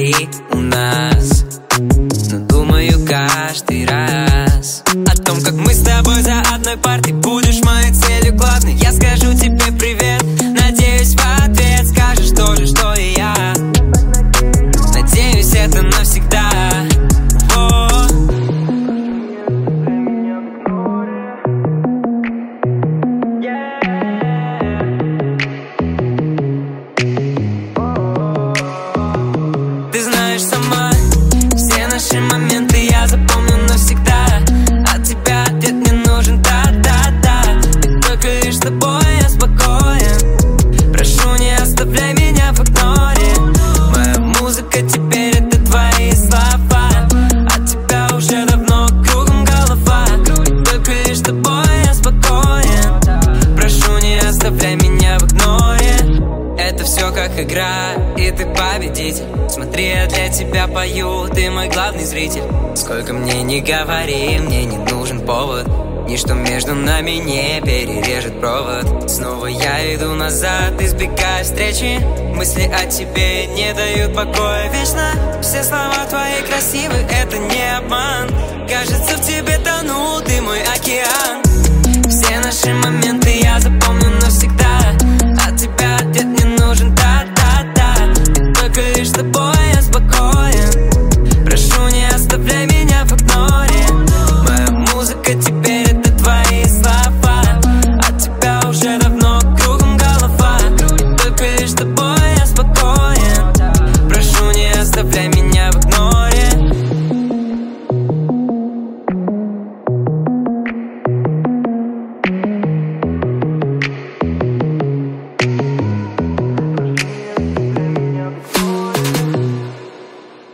внутри у нас, но думаю каждый раз о том, как мы с тобой за одной партой. Будешь моей целью главной. Я скажу тебе привет, надеюсь в ответ скажешь то же, что и я. Надеюсь, это навсегда. Ты знаешь сама, все наши моменты я запомню навсегда. От тебя ответ не нужен, да-да-да. И только лишь с тобой я спокоен. Прошу, не оставляй меня в игноре. Моя музыка теперь это твои слова. От тебя уже давно кругом голова. И только лишь с тобой я спокоен. Прошу, не оставляй меня в игноре. Это все как игра, и ты победитель. Смотри, я для тебя пою, ты мой главный зритель. Сколько мне не говори, мне не нужен повод. Ничто между нами не перережет провод. Снова я иду назад, избегая встречи. Мысли о тебе не дают покоя вечно. Все слова твои красивы, это не обман. Кажется, в тебе